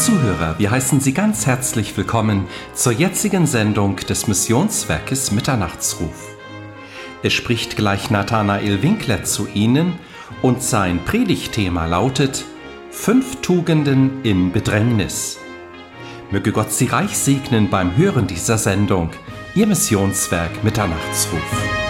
Zuhörer, wir heißen Sie ganz herzlich willkommen zur jetzigen Sendung des Missionswerkes Mitternachtsruf. Es spricht gleich Nathanael Winkler zu Ihnen und sein Predigtthema lautet 5 Tugenden in Bedrängnis. Möge Gott Sie reich segnen beim Hören dieser Sendung, Ihr Missionswerk Mitternachtsruf.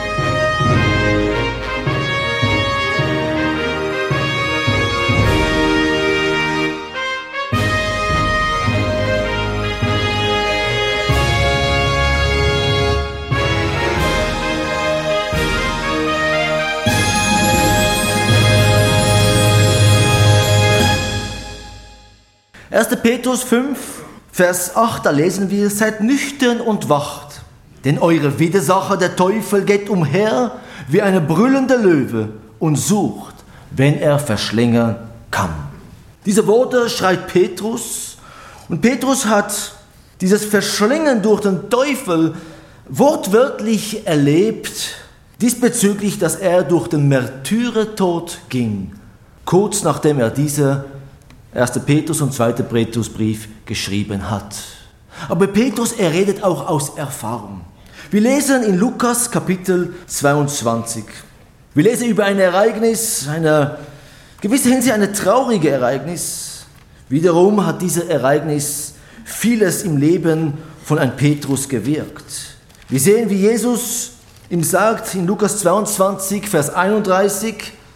Petrus 5, Vers 8, da lesen wir: Seid nüchtern und wacht, denn eure Widersacher, der Teufel, geht umher wie eine brüllende Löwe und sucht, wen er verschlingen kann. Diese Worte schreibt Petrus, und Petrus hat dieses Verschlingen durch den Teufel wortwörtlich erlebt, diesbezüglich, dass er durch den Märtyrertod ging, kurz nachdem er diese 1. Petrus und 2. Petrusbrief geschrieben hat. Aber Petrus, er redet auch aus Erfahrung. Wir lesen in Lukas Kapitel 22. Wir lesen über ein Ereignis, eine gewisse Hinsicht ein trauriges Ereignis. Wiederum hat dieses Ereignis vieles im Leben von einem Petrus gewirkt. Wir sehen, wie Jesus ihm sagt in Lukas 22, Vers 31,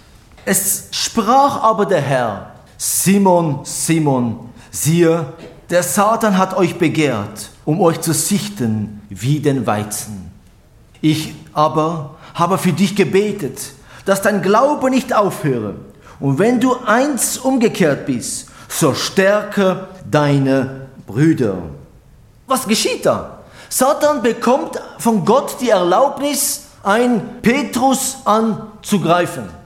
es sprach aber der Herr: Simon, Simon, siehe, der Satan hat euch begehrt, um euch zu sichten wie den Weizen. Ich aber habe für dich gebetet, dass dein Glaube nicht aufhöre. Und wenn du einst umgekehrt bist, so stärke deine Brüder. Was geschieht da? Satan bekommt von Gott die Erlaubnis, einen Petrus anzugreifen.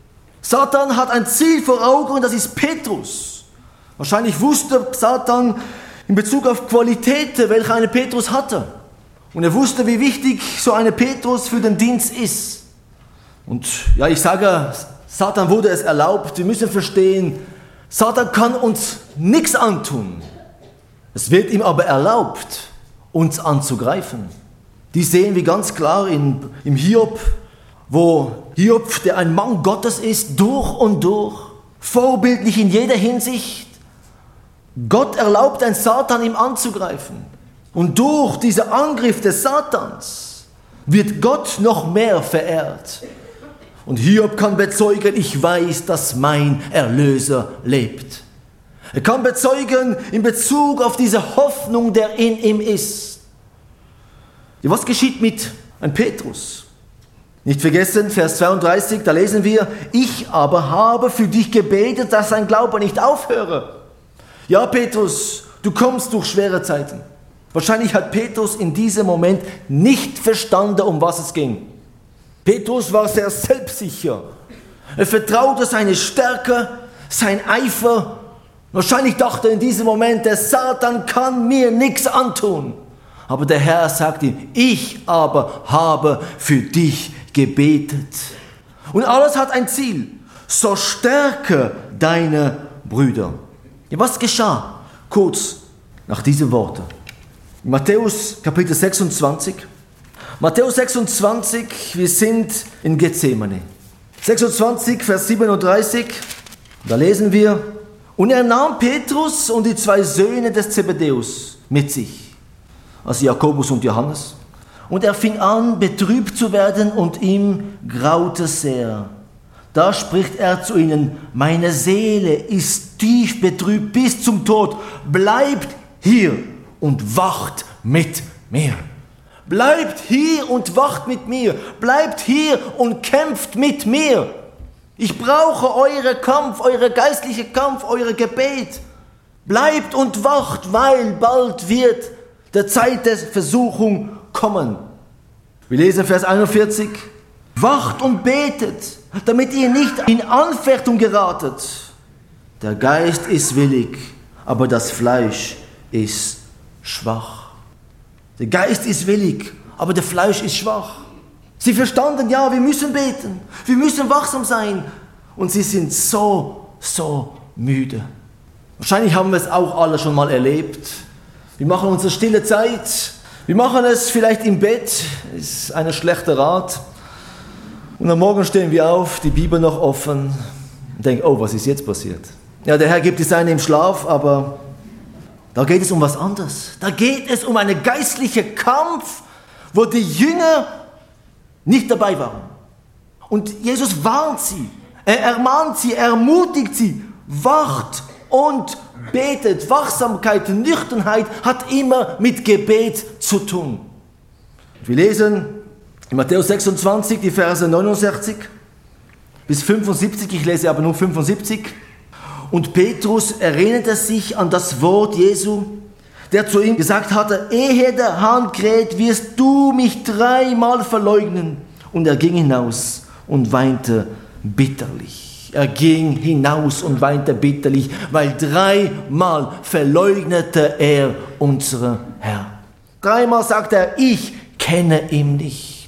Satan hat ein Ziel vor Augen, und das ist Petrus. Wahrscheinlich wusste Satan in Bezug auf Qualität, welche eine Petrus hatte. Und er wusste, wie wichtig so eine Petrus für den Dienst ist. Und ja, ich sage, Satan wurde es erlaubt. Wir müssen verstehen, Satan kann uns nichts antun. Es wird ihm aber erlaubt, uns anzugreifen. Die sehen wir ganz klar im Hiob, wo Hiob, der ein Mann Gottes ist, durch und durch, vorbildlich in jeder Hinsicht. Gott erlaubt einen Satan, ihm anzugreifen. Und durch diesen Angriff des Satans wird Gott noch mehr verehrt. Und Hiob kann bezeugen: Ich weiß, dass mein Erlöser lebt. Er kann bezeugen in Bezug auf diese Hoffnung, der in ihm ist. Ja, was geschieht mit einem Petrus? Nicht vergessen, Vers 32, da lesen wir: Ich aber habe für dich gebetet, dass dein Glaube nicht aufhöre. Ja, Petrus, du kommst durch schwere Zeiten. Wahrscheinlich hat Petrus in diesem Moment nicht verstanden, um was es ging. Petrus war sehr selbstsicher. Er vertraute seine Stärke, sein Eifer. Wahrscheinlich dachte er in diesem Moment, der Satan kann mir nichts antun. Aber der Herr sagt ihm: Ich aber habe für dich gebetet. Und alles hat ein Ziel. So stärke deine Brüder. Ja, was geschah kurz nach diesen Worten? Matthäus Kapitel 26. Matthäus 26, wir sind in Gethsemane. 26, Vers 37, da lesen wir: Und er nahm Petrus und die 2 Söhne des Zebedäus mit sich, also Jakobus und Johannes. Und er fing an, betrübt zu werden, und ihm graute sehr. Da spricht er zu ihnen: Meine Seele ist tief betrübt bis zum Tod. Bleibt hier und wacht mit mir. Bleibt hier und wacht mit mir. Bleibt hier und kämpft mit mir. Ich brauche euren Kampf, euren geistlichen Kampf, euer Gebet. Bleibt und wacht, weil bald wird der Zeit der Versuchung kommen. Wir lesen Vers 41. Wacht und betet, damit ihr nicht in Anfechtung geratet. Der Geist ist willig, aber das Fleisch ist schwach. Der Geist ist willig, aber der Fleisch ist schwach. Sie verstanden, ja, wir müssen beten, wir müssen wachsam sein. Und sie sind so müde. Wahrscheinlich haben wir es auch alle schon mal erlebt. Wir machen unsere stille Zeit. Wir machen es vielleicht im Bett. Ist ein schlechter Rat. Und am Morgen stehen wir auf, die Bibel noch offen und denken, oh, was ist jetzt passiert? Ja, der Herr gibt es einen im Schlaf, aber da geht es um was anderes. Da geht es um einen geistlichen Kampf, wo die Jünger nicht dabei waren. Und Jesus warnt sie, er ermahnt sie, er ermutigt sie, wacht und betet. Wachsamkeit, Nüchternheit hat immer mit Gebet zu tun. Wir lesen in Matthäus 26, die Verse 69 bis 75, ich lese aber nur 75. Und Petrus erinnerte sich an das Wort Jesu, der zu ihm gesagt hatte, ehe der Hahn kräht, wirst du mich 3-mal verleugnen. Und er ging hinaus und weinte bitterlich. Er ging hinaus und weinte bitterlich, weil 3-mal verleugnete er unseren Herrn. 3-mal sagte er, ich kenne ihn nicht.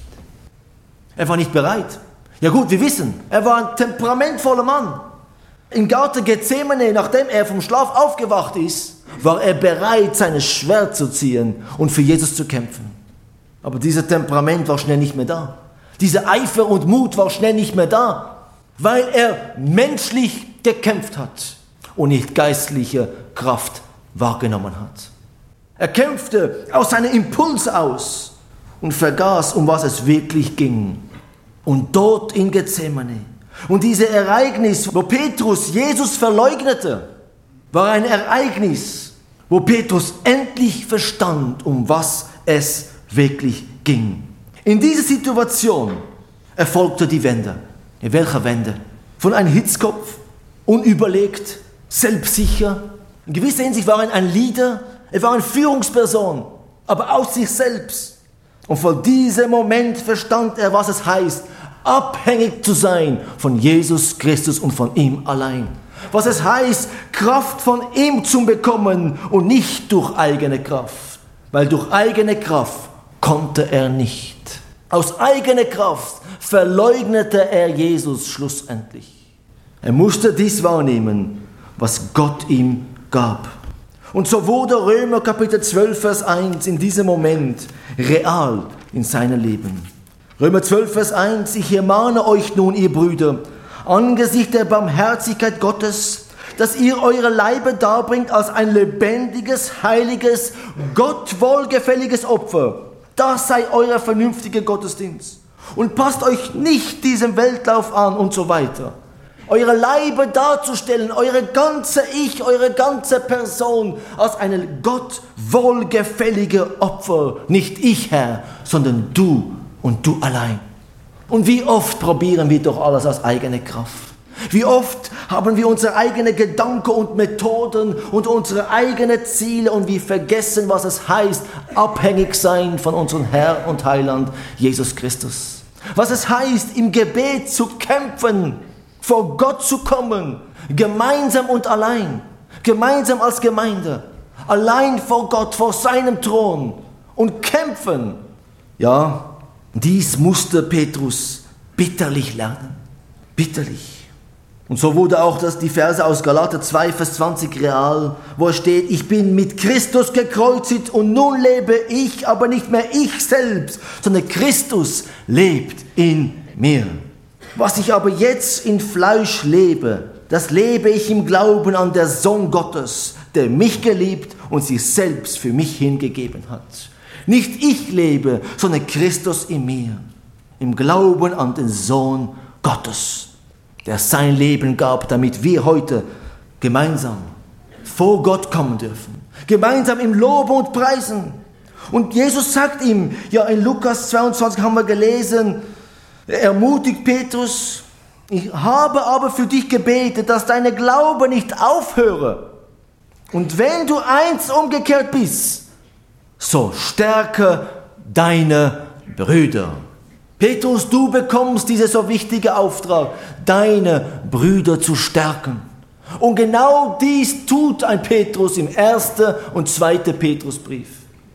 Er war nicht bereit. Ja gut, wir wissen, er war ein temperamentvoller Mann. Im Garten Gethsemane, nachdem er vom Schlaf aufgewacht ist, war er bereit, sein Schwert zu ziehen und für Jesus zu kämpfen. Aber dieses Temperament war schnell nicht mehr da. Dieser Eifer und Mut war schnell nicht mehr da, weil er menschlich gekämpft hat und nicht geistliche Kraft wahrgenommen hat. Er kämpfte aus seinem Impuls aus und vergaß, um was es wirklich ging. Und dort in Gethsemane. Und dieses Ereignis, wo Petrus Jesus verleugnete, war ein Ereignis, wo Petrus endlich verstand, um was es wirklich ging. In dieser Situation erfolgte die Wende. In welcher Wende? Von einem Hitzkopf, unüberlegt, selbstsicher. In gewisser Hinsicht war er ein Leader, er war eine Führungsperson, aber aus sich selbst. Und von diesem Moment verstand er, was es heißt, abhängig zu sein von Jesus Christus und von ihm allein. Was es heißt, Kraft von ihm zu bekommen und nicht durch eigene Kraft. Weil durch eigene Kraft konnte er nicht. Aus eigener Kraft verleugnete er Jesus schlussendlich. Er musste dies wahrnehmen, was Gott ihm gab. Und so wurde Römer Kapitel 12, Vers 1 in diesem Moment real in seinem Leben. Römer 12, Vers 1, ich ermahne euch nun, ihr Brüder, angesichts der Barmherzigkeit Gottes, dass ihr eure Leibe darbringt als ein lebendiges, heiliges, Gott wohlgefälliges Opfer. Das sei euer vernünftiger Gottesdienst. Und passt euch nicht diesem Weltlauf an und so weiter. Eure Leibe darzustellen, eure ganze Ich, eure ganze Person als eine Gott wohlgefällige Opfer. Nicht ich, Herr, sondern du und du allein. Und wie oft probieren wir doch alles aus eigener Kraft? Wie oft haben wir unsere eigenen Gedanken und Methoden und unsere eigenen Ziele und wir vergessen, was es heißt, abhängig sein von unserem Herr und Heiland Jesus Christus. Was es heißt, im Gebet zu kämpfen, vor Gott zu kommen, gemeinsam und allein, gemeinsam als Gemeinde, allein vor Gott, vor seinem Thron und kämpfen. Ja, dies musste Petrus bitterlich lernen, bitterlich. Und so wurde auch die Verse aus Galater 2, Vers 20 real, wo es steht, ich bin mit Christus gekreuzigt und nun lebe ich, aber nicht mehr ich selbst, sondern Christus lebt in mir. Was ich aber jetzt in Fleisch lebe, das lebe ich im Glauben an den Sohn Gottes, der mich geliebt und sich selbst für mich hingegeben hat. Nicht ich lebe, sondern Christus in mir, im Glauben an den Sohn Gottes, der sein Leben gab, damit wir heute gemeinsam vor Gott kommen dürfen. Gemeinsam im Loben und Preisen. Und Jesus sagt ihm, ja in Lukas 22 haben wir gelesen, er ermutigt Petrus, ich habe aber für dich gebetet, dass deine Glaube nicht aufhöre. Und wenn du einst umgekehrt bist, so stärke deine Brüder. Petrus, du bekommst diesen so wichtigen Auftrag, deine Brüder zu stärken. Und genau dies tut ein Petrus im 1. und 2. Petrusbrief.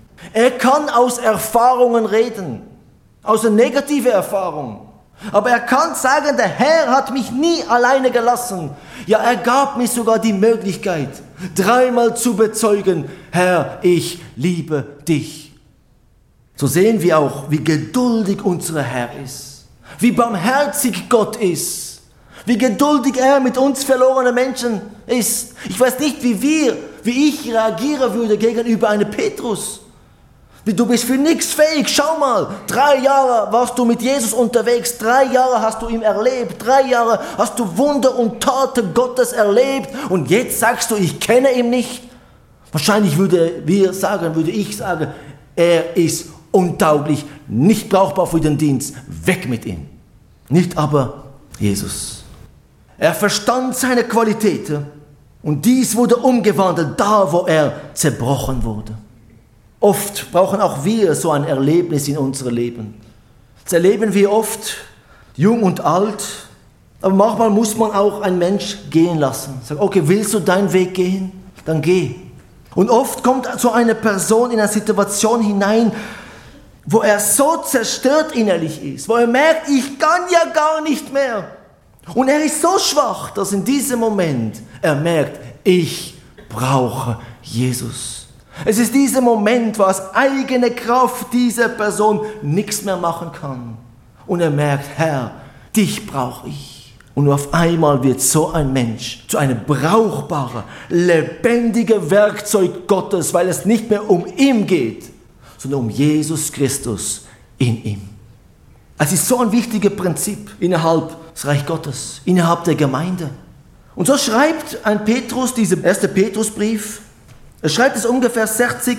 Er kann aus Erfahrungen reden, aus einer negativen Erfahrung. Aber er kann sagen, der Herr hat mich nie alleine gelassen. Ja, er gab mir sogar die Möglichkeit, dreimal zu bezeugen, Herr, ich liebe dich. So sehen wir auch, wie geduldig unser Herr ist, wie barmherzig Gott ist, wie geduldig er mit uns verlorenen Menschen ist. Ich weiß nicht, wie ich reagieren würde gegenüber einem Petrus. Du bist für nichts fähig. Schau mal, 3 Jahre warst du mit Jesus unterwegs, 3 Jahre hast du ihn erlebt, 3 Jahre hast du Wunder und Taten Gottes erlebt und jetzt sagst du, ich kenne ihn nicht. Wahrscheinlich würde ich sagen, er ist untauglich, nicht brauchbar für den Dienst, weg mit ihm. Nicht aber Jesus. Er verstand seine Qualitäten und dies wurde umgewandelt, da wo er zerbrochen wurde. Oft brauchen auch wir so ein Erlebnis in unserem Leben. Das erleben wir oft, jung und alt, aber manchmal muss man auch einen Mensch gehen lassen. Sagen, okay, willst du deinen Weg gehen? Dann geh. Und oft kommt so eine Person in eine Situation hinein, wo er so zerstört innerlich ist, wo er merkt, ich kann ja gar nicht mehr. Und er ist so schwach, dass in diesem Moment er merkt, ich brauche Jesus. Es ist dieser Moment, wo aus eigener Kraft diese Person nichts mehr machen kann. Und er merkt, Herr, dich brauche ich. Und auf einmal wird so ein Mensch zu einem brauchbaren, lebendigen Werkzeug Gottes, weil es nicht mehr um ihn geht, sondern um Jesus Christus in ihm. Es ist so ein wichtiges Prinzip innerhalb des Reich Gottes, innerhalb der Gemeinde. Und so schreibt ein Petrus, diesen 1. Petrusbrief, er schreibt es ungefähr 60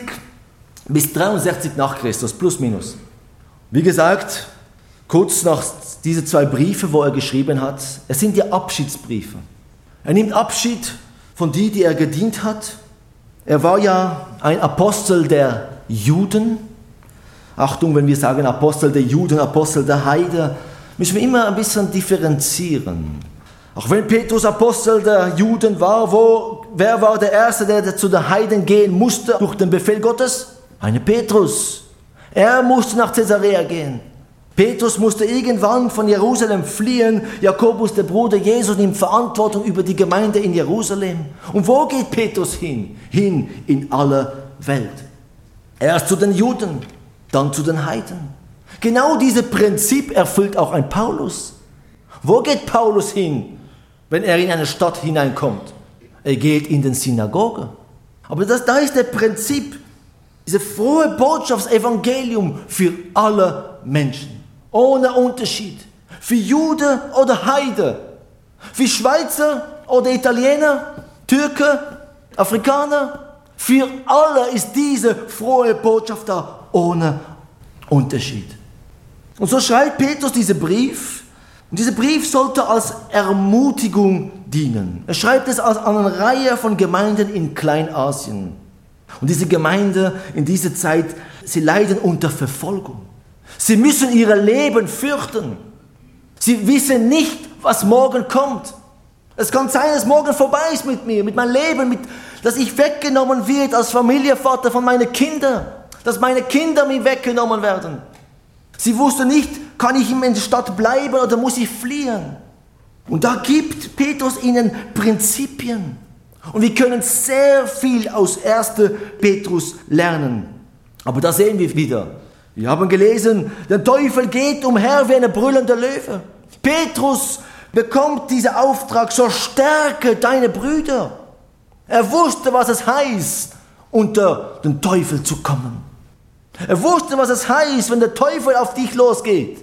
bis 63 nach Christus, plus minus. Wie gesagt, kurz nach diese 2 Briefe, wo er geschrieben hat, es sind ja Abschiedsbriefe. Er nimmt Abschied von denen, die er gedient hat. Er war ja ein Apostel der Juden. Achtung, wenn wir sagen Apostel der Juden, Apostel der Heiden, müssen wir immer ein bisschen differenzieren. Auch wenn Petrus Apostel der Juden war, wer war der Erste, der zu den Heiden gehen musste durch den Befehl Gottes? Eine Petrus. Er musste nach Caesarea gehen. Petrus musste irgendwann von Jerusalem fliehen. Jakobus, der Bruder Jesus, nimmt Verantwortung über die Gemeinde in Jerusalem. Und wo geht Petrus hin? Hin in alle Welt. Erst zu den Juden, dann zu den Heiden. Genau dieses Prinzip erfüllt auch ein Paulus. Wo geht Paulus hin, wenn er in eine Stadt hineinkommt? Er geht in den Synagoge. Aber da ist das Prinzip, diese frohe Botschaft, das Evangelium für alle Menschen. Ohne Unterschied. Für Jude oder Heide. Für Schweizer oder Italiener, Türke, Afrikaner. Für alle ist diese frohe Botschaft da, ohne Unterschied. Und so schreibt Petrus diesen Brief. Und dieser Brief sollte als Ermutigung dienen. Er schreibt es an eine Reihe von Gemeinden in Kleinasien. Und diese Gemeinde in dieser Zeit, sie leiden unter Verfolgung. Sie müssen ihr Leben fürchten. Sie wissen nicht, was morgen kommt. Es kann sein, dass morgen vorbei ist mit mir, mit meinem Leben, dass ich weggenommen werde als Familienvater von meinen Kindern. Dass meine Kinder mir weggenommen werden. Sie wussten nicht, kann ich in der Stadt bleiben oder muss ich fliehen? Und da gibt Petrus ihnen Prinzipien. Und wir können sehr viel aus 1. Petrus lernen. Aber da sehen wir wieder. Wir haben gelesen, der Teufel geht umher wie eine brüllende Löwe. Petrus bekommt diesen Auftrag, so stärke deine Brüder. Er wusste, was es heißt, unter den Teufel zu kommen. Er wusste, was es heißt, wenn der Teufel auf dich losgeht.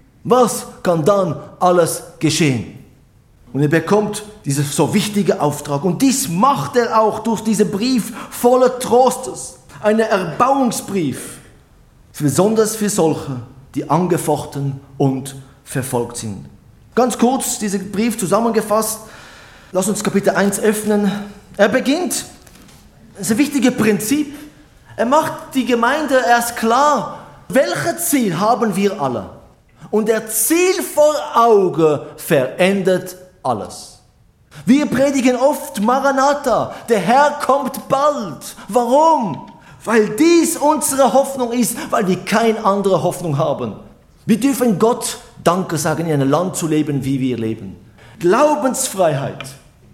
Was kann dann alles geschehen? Und er bekommt diesen so wichtigen Auftrag. Und dies macht er auch durch diesen Brief voller Trostes. Ein Erbauungsbrief. Besonders für solche, die angefochten und verfolgt sind. Ganz kurz, diesen Brief zusammengefasst. Lass uns Kapitel 1 öffnen. Er beginnt, das ist ein wichtiges Prinzip. Er macht die Gemeinde erst klar, welches Ziel haben wir alle. Und der Ziel vor Augen verändert alles. Wir predigen oft Maranatha, der Herr kommt bald. Warum? Weil dies unsere Hoffnung ist, weil wir keine andere Hoffnung haben. Wir dürfen Gott Danke sagen, in einem Land zu leben, wie wir leben. Glaubensfreiheit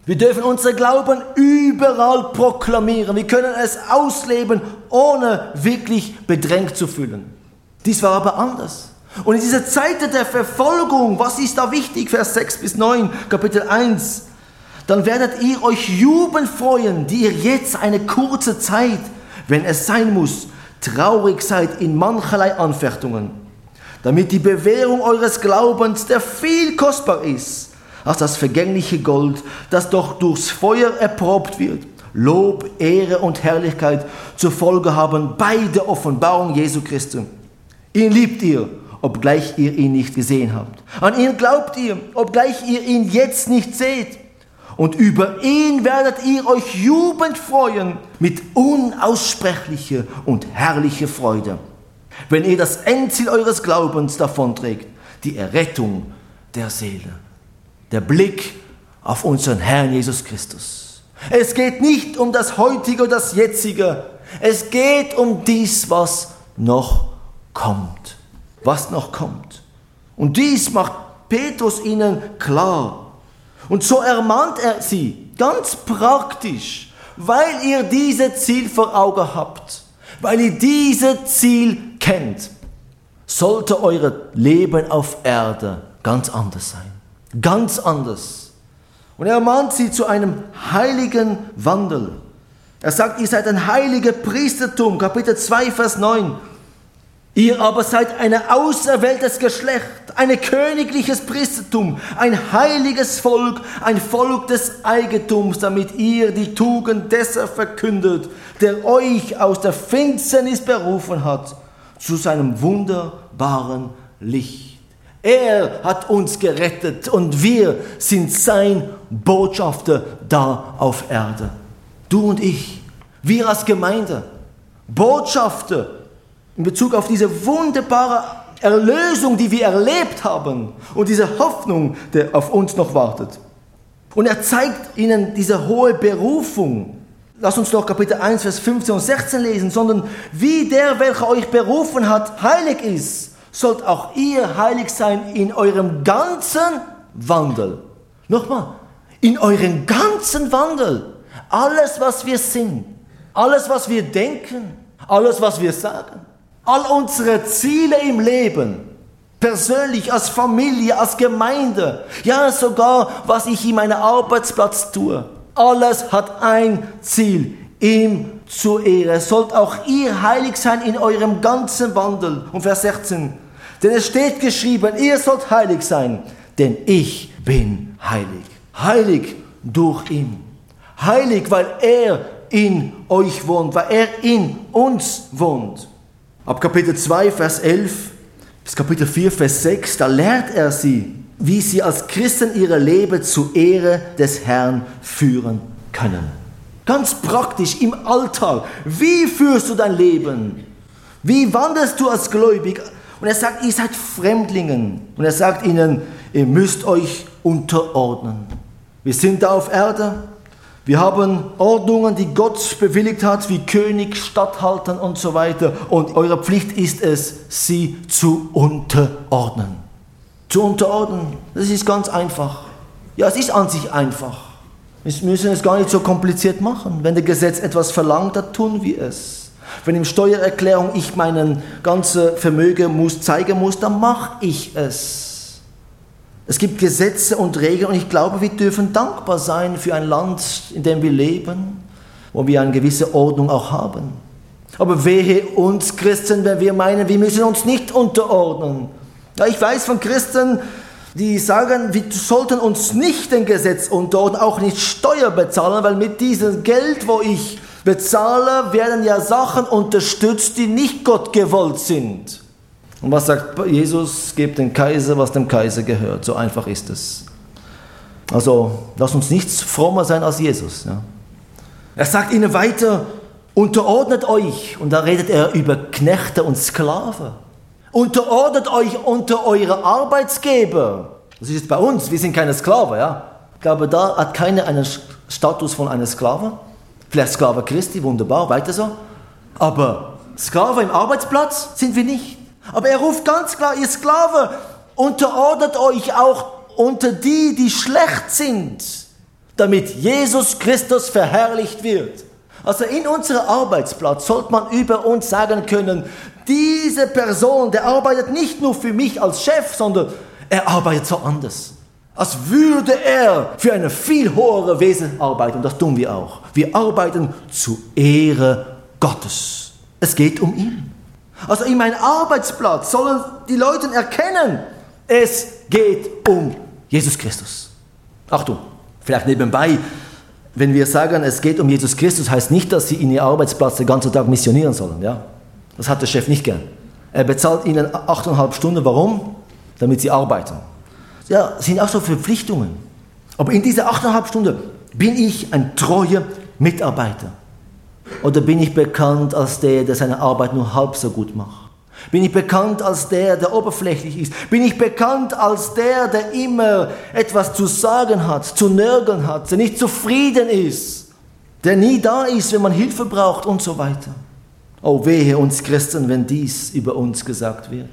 Wir dürfen unseren Glauben überall proklamieren. Wir können es ausleben, ohne wirklich bedrängt zu fühlen. Dies war aber anders. Und in dieser Zeit der Verfolgung, was ist da wichtig? Vers 6 bis 9, Kapitel 1. Dann werdet ihr euch jubelnd freuen, die ihr jetzt eine kurze Zeit, wenn es sein muss, traurig seid in mancherlei Anfechtungen, damit die Bewährung eures Glaubens, der viel kostbar ist, als das vergängliche Gold, das doch durchs Feuer erprobt wird, Lob, Ehre und Herrlichkeit zur Folge haben bei der Offenbarung Jesu Christi. Ihn liebt ihr, obgleich ihr ihn nicht gesehen habt. An ihn glaubt ihr, obgleich ihr ihn jetzt nicht seht. Und über ihn werdet ihr euch jubelnd freuen mit unaussprechlicher und herrlicher Freude, wenn ihr das Endziel eures Glaubens davonträgt, die Errettung der Seele. Der Blick auf unseren Herrn Jesus Christus. Es geht nicht um das Heutige oder das Jetzige. Es geht um dies, was noch kommt. Was noch kommt. Und dies macht Petrus ihnen klar. Und so ermahnt er sie, ganz praktisch, weil ihr dieses Ziel vor Augen habt, weil ihr dieses Ziel kennt, sollte euer Leben auf Erde ganz anders sein. Ganz anders. Und er ermahnt sie zu einem heiligen Wandel. Er sagt, ihr seid ein heiliger Priestertum, Kapitel 2, Vers 9. Ihr aber seid ein auserwähltes Geschlecht, ein königliches Priestertum, ein heiliges Volk, ein Volk des Eigentums, damit ihr die Tugend dessen verkündet, der euch aus der Finsternis berufen hat, zu seinem wunderbaren Licht. Er hat uns gerettet und wir sind sein Botschafter da auf Erde. Du und ich, wir als Gemeinde, Botschafter, in Bezug auf diese wunderbare Erlösung, die wir erlebt haben und diese Hoffnung, die auf uns noch wartet. Und er zeigt ihnen diese hohe Berufung. Lass uns doch Kapitel 1, Vers 15 und 16 lesen. Sondern wie der, welcher euch berufen hat, heilig ist, sollt auch ihr heilig sein in eurem ganzen Wandel. Nochmal, in eurem ganzen Wandel. Alles, was wir sind, alles, was wir denken, alles, was wir sagen. All unsere Ziele im Leben, persönlich, als Familie, als Gemeinde, ja sogar, was ich in meinem Arbeitsplatz tue, alles hat ein Ziel, ihm zur Ehre. Sollt auch ihr heilig sein in eurem ganzen Wandel. Und Vers 16, denn es steht geschrieben, ihr sollt heilig sein, denn ich bin heilig. Heilig durch ihn. Heilig, weil er in euch wohnt, weil er in uns wohnt. Ab Kapitel 2, Vers 11 bis Kapitel 4, Vers 6, da lehrt er sie, wie sie als Christen ihre Leben zur Ehre des Herrn führen können. Ganz praktisch im Alltag. Wie führst du dein Leben? Wie wandelst du als Gläubig? Und er sagt, ihr seid Fremdlingen. Und er sagt ihnen, ihr müsst euch unterordnen. Wir sind da auf Erde. Wir haben Ordnungen, die Gott bewilligt hat, wie König, Statthaltern und so weiter. Und eure Pflicht ist es, sie zu unterordnen. Zu unterordnen, das ist ganz einfach. Ja, es ist an sich einfach. Wir müssen es gar nicht so kompliziert machen. Wenn das Gesetz etwas verlangt, dann tun wir es. Wenn in Steuererklärung ich meinen ganzen Vermögen zeigen muss, dann mache ich es. Es gibt Gesetze und Regeln und ich glaube, wir dürfen dankbar sein für ein Land, in dem wir leben, wo wir eine gewisse Ordnung auch haben. Aber wehe uns Christen, wenn wir meinen, wir müssen uns nicht unterordnen. Ja, ich weiß von Christen, die sagen, wir sollten uns nicht dem Gesetz unterordnen, auch nicht Steuer bezahlen, weil mit diesem Geld, wo ich bezahle, werden ja Sachen unterstützt, die nicht Gott gewollt sind. Und was sagt Jesus? Gebt dem Kaiser, was dem Kaiser gehört. So einfach ist es. Also, lass uns nichts frommer sein als Jesus. Ja. Er sagt ihnen weiter, unterordnet euch. Und da redet er über Knechte und Sklaven. Unterordnet euch unter eure Arbeitsgeber. Das ist jetzt bei uns, wir sind keine Sklaven. Ja. Ich glaube, da hat keiner einen Status von einem Sklaven. Vielleicht Sklave Christi, wunderbar, weiter so. Aber Sklave im Arbeitsplatz sind wir nicht. Aber er ruft ganz klar, ihr Sklave, unterordnet euch auch unter die, die schlecht sind. damit Jesus Christus verherrlicht wird. Also in unserem Arbeitsplatz sollte man über uns sagen können, diese Person, der arbeitet nicht nur für mich als Chef, sondern er arbeitet so anders. Als würde er für eine viel höhere Wesen arbeiten. Und das tun wir auch. Wir arbeiten zur Ehre Gottes. Es geht um ihn. Also in meinem Arbeitsplatz sollen die Leute erkennen, es geht um Jesus Christus. Achtung, vielleicht nebenbei, wenn wir sagen, es geht um Jesus Christus, heißt nicht, dass sie in ihrem Arbeitsplatz den ganzen Tag missionieren sollen. Ja? Das hat der Chef nicht gern. Er bezahlt ihnen 8,5 Stunden. Warum? Damit sie arbeiten. Ja, das sind auch so Verpflichtungen. Aber in dieser 8,5 Stunden bin ich ein treuer Mitarbeiter. Oder bin ich bekannt als der seine Arbeit nur halb so gut macht? Bin ich bekannt als der oberflächlich ist? Bin ich bekannt als der immer etwas zu sagen hat, zu nörgeln hat, der nicht zufrieden ist, der nie da ist, wenn man Hilfe braucht und so weiter? Oh, wehe uns Christen, wenn dies über uns gesagt wird.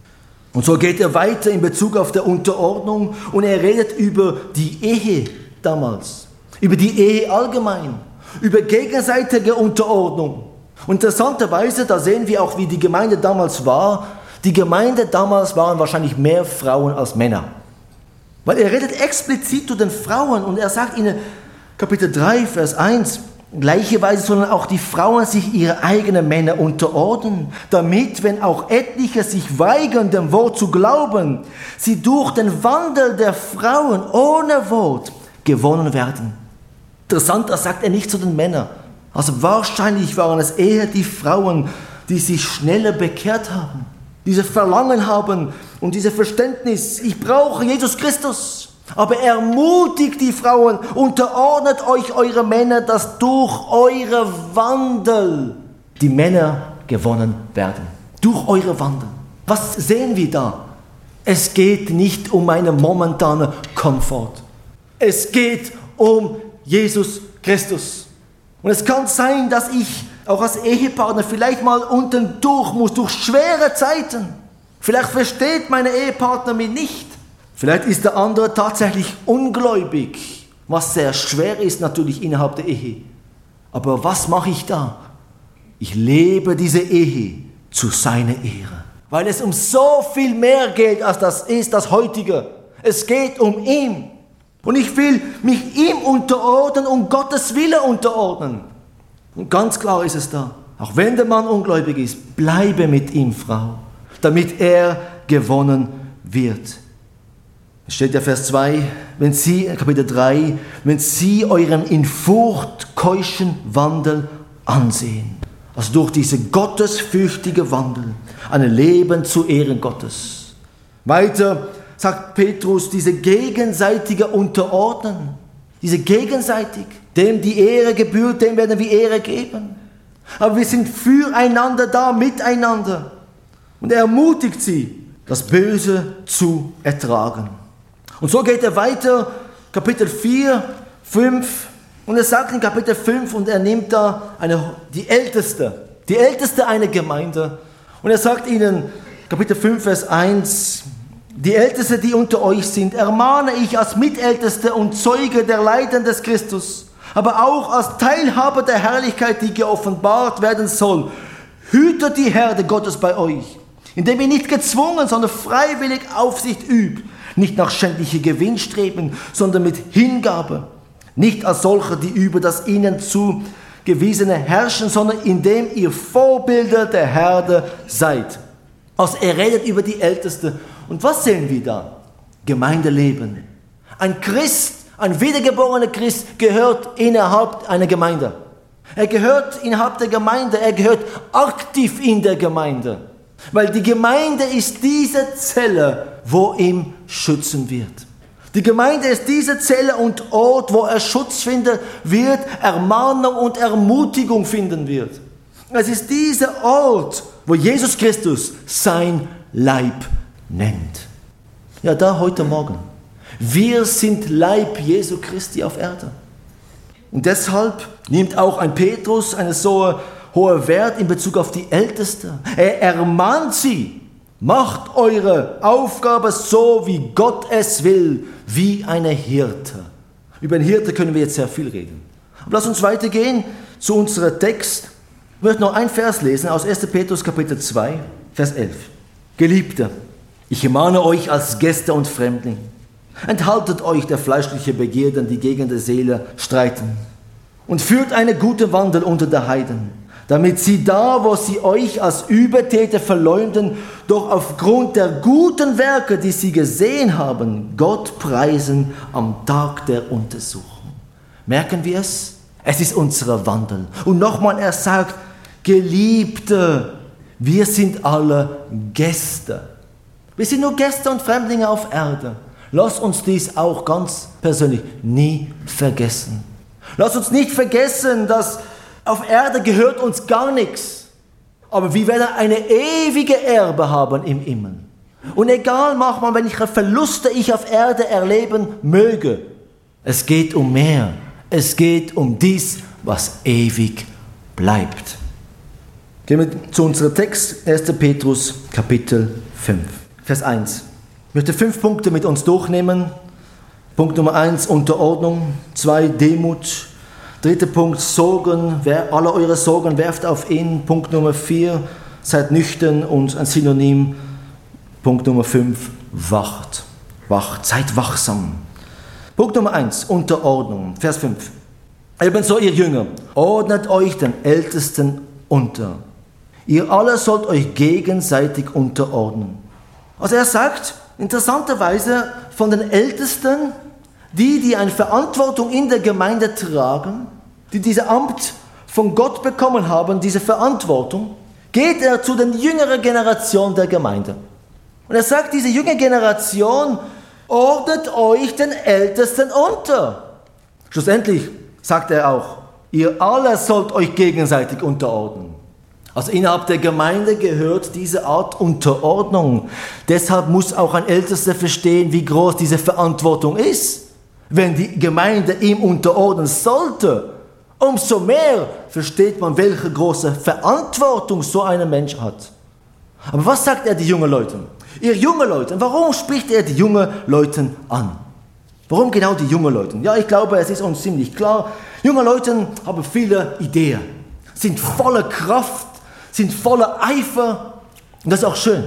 Und so geht er weiter in Bezug auf die Unterordnung und er redet über die Ehe damals, über die Ehe allgemein, über gegenseitige Unterordnung. Und interessanterweise, da sehen wir auch, wie die Gemeinde damals war. Die Gemeinde damals waren wahrscheinlich mehr Frauen als Männer. Weil er redet explizit zu den Frauen und er sagt ihnen, Kapitel 3, Vers 1, gleicherweise sollen auch die Frauen sich ihre eigenen Männer unterordnen, damit, wenn auch etliche sich weigern, dem Wort zu glauben, sie durch den Wandel der Frauen ohne Wort gewonnen werden. Interessant, das sagt er nicht zu den Männern. Also wahrscheinlich waren es eher die Frauen, die sich schneller bekehrt haben, diese Verlangen haben und dieses Verständnis, ich brauche Jesus Christus. Aber ermutigt die Frauen, unterordnet euch eure Männer, dass durch eure Wandel die Männer gewonnen werden. Durch eure Wandel. Was sehen wir da? Es geht nicht um einen momentanen Komfort. Es geht um Jesus Christus. Und es kann sein, dass ich auch als Ehepartner vielleicht mal unten durch muss, durch schwere Zeiten. Vielleicht versteht mein Ehepartner mich nicht. Vielleicht ist der andere tatsächlich ungläubig, was sehr schwer ist natürlich innerhalb der Ehe. Aber was mache ich da? Ich lebe diese Ehe zu seiner Ehre. Weil es um so viel mehr geht, als das ist das Heutige. Es geht um ihn. Und ich will mich ihm unterordnen und Gottes Wille unterordnen. Und ganz klar ist es da, auch wenn der Mann ungläubig ist, bleibe mit ihm, Frau, damit er gewonnen wird. Es steht ja Vers 2, Kapitel 3, wenn sie euren in Furcht keuschen Wandel ansehen. Also durch diese gottesfürchtige Wandel, ein Leben zu Ehren Gottes. Weiter sagt Petrus, diese gegenseitige Unterordnen, diese gegenseitig, dem die Ehre gebührt, dem werden wir Ehre geben. Aber wir sind füreinander da, miteinander. Und er ermutigt sie, das Böse zu ertragen. Und so geht er weiter, Kapitel 4, 5, und er sagt in Kapitel 5, und er nimmt da die Älteste einer Gemeinde, und er sagt ihnen, Kapitel 5, Vers 1, die Älteste, die unter euch sind, ermahne ich als Mitälteste und Zeuge der Leiden des Christus, aber auch als Teilhaber der Herrlichkeit, die geoffenbart werden soll. Hütet die Herde Gottes bei euch, indem ihr nicht gezwungen, sondern freiwillig Aufsicht übt, nicht nach schändlichem Gewinn streben, sondern mit Hingabe. Nicht als solche, die über das ihnen zugewiesene herrschen, sondern indem ihr Vorbilder der Herde seid. Also er redet über die Ältesten. Und was sehen wir da? Gemeindeleben. Ein Christ, ein wiedergeborener Christ gehört innerhalb einer Gemeinde. Er gehört innerhalb der Gemeinde, er gehört aktiv in der Gemeinde. Weil die Gemeinde ist diese Zelle, wo ihm schützen wird. Die Gemeinde ist diese Zelle und Ort, wo er Schutz finden wird, Ermahnung und Ermutigung finden wird. Es ist dieser Ort, wo Jesus Christus sein Leib nennt. Ja, da heute Morgen. Wir sind Leib Jesu Christi auf Erde. Und deshalb nimmt auch ein Petrus einen so hohen Wert in Bezug auf die Ältesten. Er ermahnt sie, macht eure Aufgabe so, wie Gott es will, wie eine Hirte. Über den Hirte können wir jetzt sehr viel reden. Aber lass uns weitergehen zu unserem Text. Ich möchte noch einen Vers lesen aus 1. Petrus Kapitel 2, Vers 11. Geliebte, ich ermahne euch als Gäste und Fremdling, enthaltet euch der fleischlichen Begierden, die gegen die Seele streiten, und führt einen guten Wandel unter der Heiden, damit sie da, wo sie euch als Übeltäter verleumden, doch aufgrund der guten Werke, die sie gesehen haben, Gott preisen am Tag der Untersuchung. Merken wir es? Es ist unser Wandel. Und nochmal, er sagt, Geliebte, wir sind alle Gäste. Wir sind nur Gäste und Fremdlinge auf Erde. Lass uns dies auch ganz persönlich nie vergessen. Lass uns nicht vergessen, dass auf Erde gehört uns gar nichts. Aber wir werden eine ewige Erbe haben im Himmel. Und egal, manchmal, welche Verluste ich auf Erde erleben möge, es geht um mehr. Es geht um dies, was ewig bleibt. Gehen wir zu unserem Text, 1. Petrus, Kapitel 5, Vers 1. Ich möchte 5 Punkte mit uns durchnehmen. Punkt Nummer 1, Unterordnung. 2, Demut. 3. Punkt, Sorgen. Alle eure Sorgen werft auf ihn. Punkt Nummer 4, seid nüchtern und ein Synonym. Punkt Nummer 5, wacht. Wacht, seid wachsam. Punkt Nummer 1, Unterordnung. Vers 5. Ebenso ihr Jünger, ordnet euch den Ältesten unter. Ihr alle sollt euch gegenseitig unterordnen. Also er sagt, interessanterweise von den Ältesten, die eine Verantwortung in der Gemeinde tragen, die dieses Amt von Gott bekommen haben, diese Verantwortung, geht er zu den jüngeren Generationen der Gemeinde. Und er sagt, diese jüngere Generation ordnet euch den Ältesten unter. Schlussendlich sagt er auch, ihr alle sollt euch gegenseitig unterordnen. Also innerhalb der Gemeinde gehört diese Art Unterordnung. Deshalb muss auch ein Ältester verstehen, wie groß diese Verantwortung ist. Wenn die Gemeinde ihm unterordnen sollte, umso mehr versteht man, welche große Verantwortung so ein Mensch hat. Aber was sagt er den jungen Leuten? Ihr jungen Leuten, warum spricht er die jungen Leuten an? Warum genau die jungen Leute? Ja, ich glaube, es ist uns ziemlich klar. Junge Leute haben viele Ideen, sind voller Kraft, sind voller Eifer. Und das ist auch schön.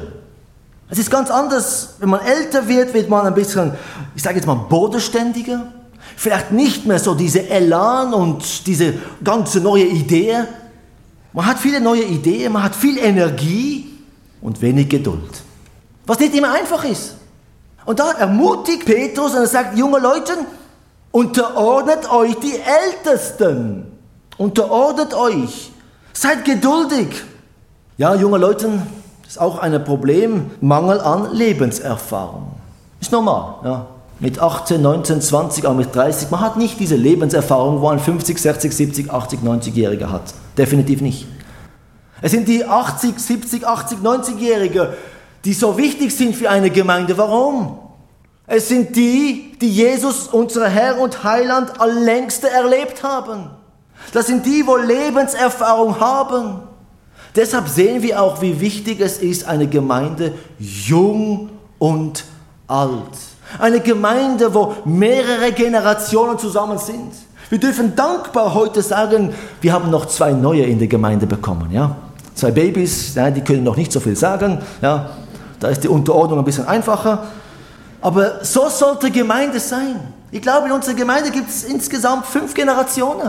Es ist ganz anders, wenn man älter wird man ein bisschen, ich sage jetzt mal, bodenständiger. Vielleicht nicht mehr so diese Elan und diese ganze neue Idee. Man hat viele neue Ideen, man hat viel Energie und wenig Geduld. Was nicht immer einfach ist. Und da ermutigt Petrus und er sagt, junge Leute, unterordnet euch die Ältesten. Unterordnet euch. Seid geduldig. Ja, junge Leute, das ist auch ein Problem, Mangel an Lebenserfahrung. Ist normal, ja. Mit 18, 19, 20, auch mit 30, man hat nicht diese Lebenserfahrung, wo ein 50, 60, 70, 80, 90-Jähriger hat. Definitiv nicht. Es sind die 80, 70, 80, 90-Jährige, die so wichtig sind für eine Gemeinde. Warum? Es sind die Jesus, unser Herr und Heiland, alllängste erlebt haben. Das sind die, wo Lebenserfahrung haben. Deshalb sehen wir auch, wie wichtig es ist, eine Gemeinde jung und alt. Eine Gemeinde, wo mehrere Generationen zusammen sind. Wir dürfen dankbar heute sagen, wir haben noch 2 neue in der Gemeinde bekommen. Ja? 2 Babys, ja, die können noch nicht so viel sagen. Ja? Da ist die Unterordnung ein bisschen einfacher. Aber so sollte Gemeinde sein. Ich glaube, in unserer Gemeinde gibt es insgesamt 5 Generationen.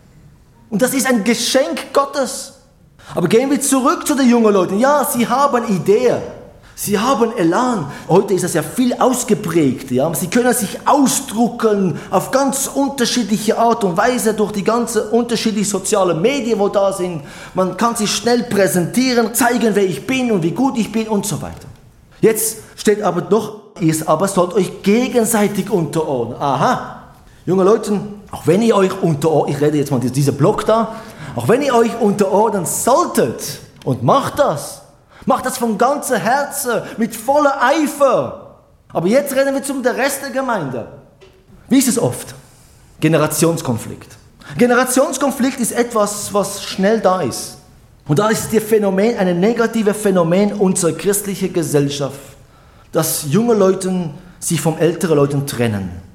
Und das ist ein Geschenk Gottes. Aber gehen wir zurück zu den jungen Leuten. Ja, sie haben Ideen. Sie haben Elan. Heute ist das ja viel ausgeprägt. Ja? Sie können sich ausdrucken auf ganz unterschiedliche Art und Weise durch die ganzen unterschiedlichen sozialen Medien, wo da sind. Man kann sich schnell präsentieren, zeigen, wer ich bin und wie gut ich bin und so weiter. Jetzt steht aber doch, ihr aber sollt euch gegenseitig unterordnen. Aha, junge Leute, auch wenn ihr euch unterordnet, ich rede jetzt mal dieser Block da, auch wenn ihr euch unterordnen solltet und macht das von ganzem Herzen, mit voller Eifer. Aber jetzt reden wir zum Rest der Gemeinde. Wie ist es oft? Generationskonflikt. Generationskonflikt ist etwas, was schnell da ist. Und da ist das Phänomen, ein negatives Phänomen unserer christlichen Gesellschaft, dass junge Leute sich von älteren Leuten trennen.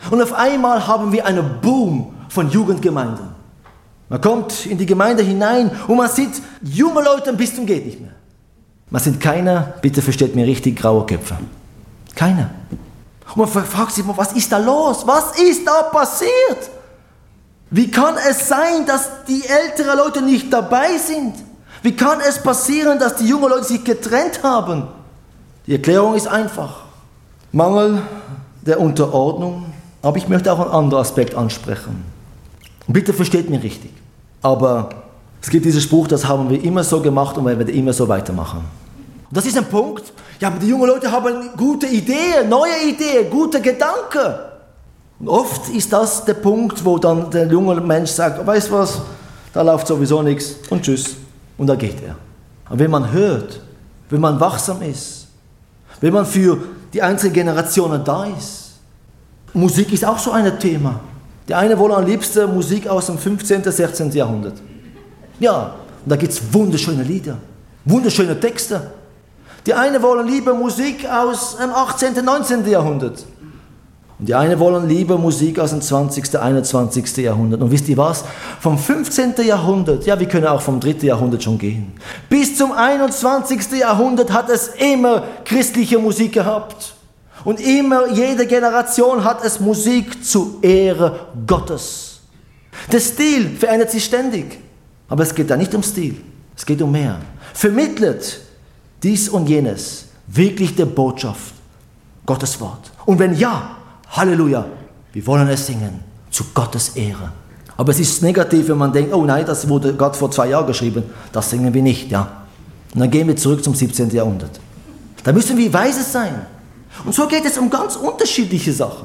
Und auf einmal haben wir einen Boom von Jugendgemeinden. Man kommt in die Gemeinde hinein und man sieht junge Leute bis zum geht nicht mehr. Man sind keiner, bitte versteht mir richtig, graue Köpfe. Keiner. Und man fragt sich, was ist da los? Was ist da passiert? Wie kann es sein, dass die älteren Leute nicht dabei sind? Wie kann es passieren, dass die jungen Leute sich getrennt haben? Die Erklärung ist einfach. Mangel der Unterordnung. Aber ich möchte auch einen anderen Aspekt ansprechen. Und bitte versteht mich richtig. Aber es gibt diesen Spruch, das haben wir immer so gemacht und wir werden immer so weitermachen. Und das ist ein Punkt. Ja, aber die jungen Leute haben gute Ideen, neue Ideen, gute Gedanken. Und oft ist das der Punkt, wo dann der junge Mensch sagt, weißt du was, da läuft sowieso nichts und tschüss. Und da geht er. Aber wenn man hört, wenn man wachsam ist, wenn man für die einzelnen Generationen da ist. Musik ist auch so ein Thema. Die einen wollen am liebsten Musik aus dem 15., 16. Jahrhundert. Ja, und da gibt es wunderschöne Lieder, wunderschöne Texte. Die einen wollen lieber Musik aus dem 18., 19. Jahrhundert. Und die einen wollen lieber Musik aus dem 20., 21. Jahrhundert. Und wisst ihr was? Vom 15. Jahrhundert, ja, wir können auch vom 3. Jahrhundert schon gehen, bis zum 21. Jahrhundert hat es immer christliche Musik gehabt. Und immer, jede Generation hat es Musik zur Ehre Gottes. Der Stil verändert sich ständig. Aber es geht da nicht um Stil, es geht um mehr. Vermittelt dies und jenes wirklich der Botschaft, Gottes Wort. Und wenn ja, Halleluja, wir wollen es singen, zu Gottes Ehre. Aber es ist negativ, wenn man denkt, oh nein, das wurde Gott vor 2 Jahren geschrieben, das singen wir nicht, ja. Und dann gehen wir zurück zum 17. Jahrhundert. Da müssen wir weise sein. Und so geht es um ganz unterschiedliche Sachen.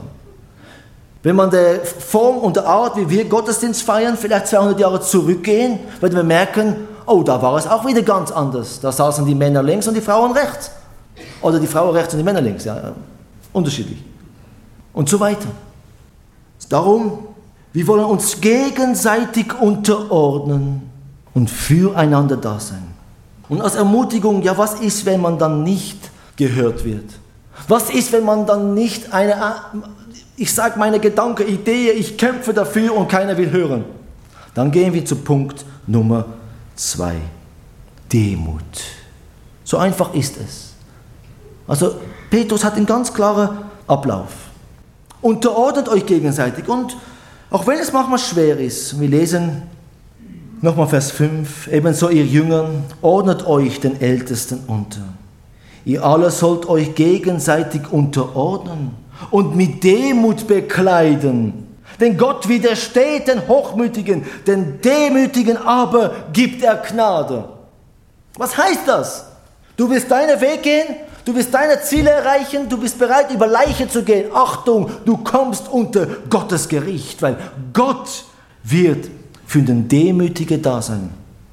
Wenn man der Form und der Art, wie wir Gottesdienst feiern, vielleicht 200 Jahre zurückgehen, werden wir merken, oh, da war es auch wieder ganz anders. Da saßen die Männer links und die Frauen rechts. Oder die Frauen rechts und die Männer links. Ja, unterschiedlich. Und so weiter. Darum, wir wollen uns gegenseitig unterordnen und füreinander da sein. Und als Ermutigung, ja, was ist, wenn man dann nicht gehört wird? Was ist, wenn man dann nicht ich sage meine Gedanken, Idee, ich kämpfe dafür und keiner will hören? Dann gehen wir zu Punkt Nummer 2. Demut. So einfach ist es. Also Petrus hat einen ganz klaren Ablauf. Unterordnet euch gegenseitig. Und auch wenn es manchmal schwer ist, wir lesen nochmal Vers 5, ebenso ihr Jüngern, ordnet euch den Ältesten unter. Ihr alle sollt euch gegenseitig unterordnen und mit Demut bekleiden. Denn Gott widersteht den Hochmütigen, den Demütigen aber gibt er Gnade. Was heißt das? Du willst deinen Weg gehen, du willst deine Ziele erreichen, du bist bereit, über Leiche zu gehen. Achtung, du kommst unter Gottes Gericht, weil Gott wird für den Demütigen da sein.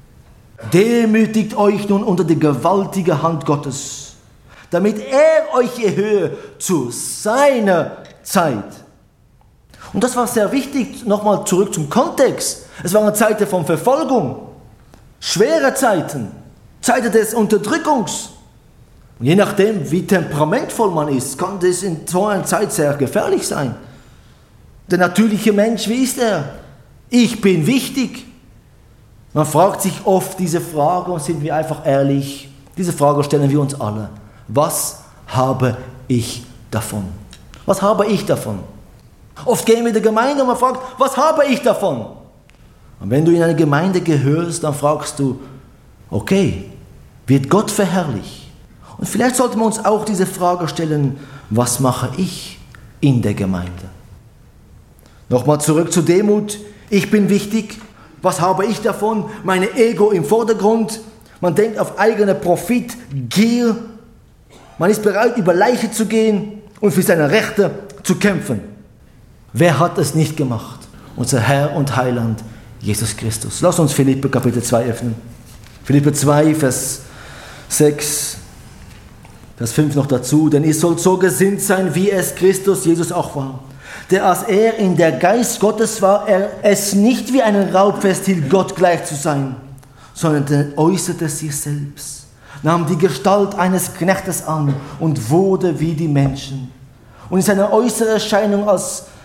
Demütigt euch nun unter die gewaltige Hand Gottes, damit er euch erhöhe zu seiner Zeit. Und das war sehr wichtig, nochmal zurück zum Kontext. Es waren Zeiten von Verfolgung, schwere Zeiten, Zeiten des Unterdrückungs. Und je nachdem, wie temperamentvoll man ist, kann das in so einer Zeit sehr gefährlich sein. Der natürliche Mensch, wie ist er? Ich bin wichtig. Man fragt sich oft diese Frage und sind wir einfach ehrlich, diese Frage stellen wir uns alle. Was habe ich davon? Was habe ich davon? Oft gehen wir in die Gemeinde und man fragt, was habe ich davon? Und wenn du in eine Gemeinde gehörst, dann fragst du, okay, wird Gott verherrlicht? Und vielleicht sollten wir uns auch diese Frage stellen, was mache ich in der Gemeinde? Nochmal zurück zur Demut. Ich bin wichtig. Was habe ich davon? Meine Ego im Vordergrund. Man denkt auf eigene Profit, Gier. Man ist bereit, über Leiche zu gehen und für seine Rechte zu kämpfen. Wer hat es nicht gemacht? Unser Herr und Heiland, Jesus Christus. Lass uns Philipper Kapitel 2 öffnen. Philipper 2, Vers 6, Vers 5 noch dazu. Denn ihr sollt so gesinnt sein, wie es Christus Jesus auch war. Der als er in der Geist Gottes war, er es nicht wie einen Raub festhielt, Gott gleich zu sein, sondern äußerte sich selbst. Nahm die Gestalt eines Knechtes an und wurde wie die Menschen. Und in seiner äußeren Erscheinung als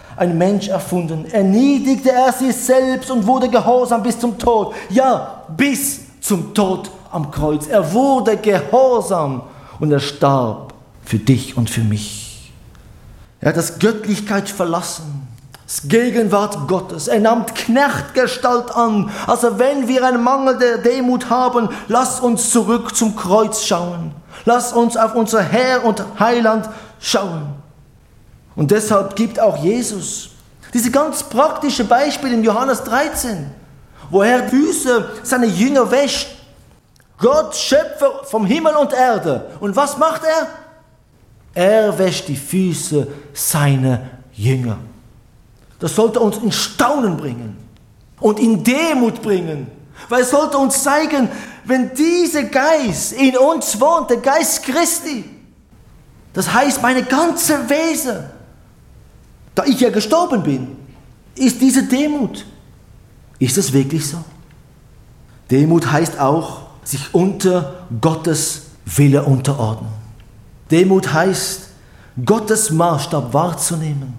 ein Mensch erfunden, erniedrigte er sich selbst und wurde gehorsam bis zum Tod. Ja, bis zum Tod am Kreuz. Er wurde gehorsam und er starb für dich und für mich. Er hat das Göttlichkeit verlassen, das Gegenwart Gottes. Er nahm Knechtgestalt an. Also wenn wir einen Mangel der Demut haben, lass uns zurück zum Kreuz schauen. Lass uns auf unser Herr und Heiland schauen. Und deshalb gibt auch Jesus diese ganz praktische Beispiele in Johannes 13, wo er die Füße seiner Jünger wäscht. Gott, Schöpfer vom Himmel und Erde. Und was macht er? Er wäscht die Füße seiner Jünger. Das sollte uns in Staunen bringen und in Demut bringen. Weil es sollte uns zeigen, wenn dieser Geist in uns wohnt, der Geist Christi, das heißt meine ganze Wesen, da ich ja gestorben bin, ist diese Demut. Ist es wirklich so? Demut heißt auch, sich unter Gottes Wille unterordnen. Demut heißt, Gottes Maßstab wahrzunehmen.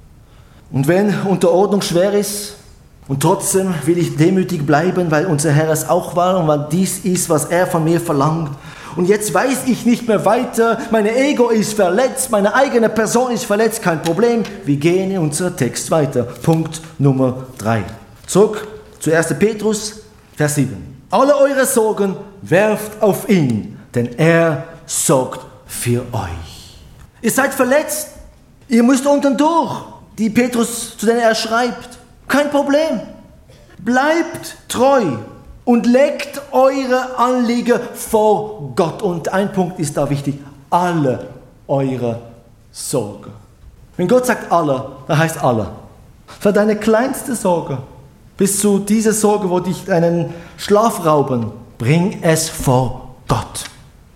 Und wenn Unterordnung schwer ist, und trotzdem will ich demütig bleiben, weil unser Herr es auch war und weil dies ist, was er von mir verlangt. Und jetzt weiß ich nicht mehr weiter, mein Ego ist verletzt, meine eigene Person ist verletzt, kein Problem. Wir gehen in unser Text weiter. Punkt Nummer 3. Zurück zu 1. Petrus, Vers 7. Alle eure Sorgen werft auf ihn, denn er sorgt für euch. Ihr seid verletzt, ihr müsst unten durch, die Petrus, zu denen er schreibt. Kein Problem. Bleibt treu und legt eure Anliegen vor Gott. Und ein Punkt ist da wichtig. Alle eure Sorgen. Wenn Gott sagt alle, dann heißt alle. Für deine kleinste Sorge bis zu dieser Sorge, wo dich deinen Schlaf rauben, bring es vor Gott.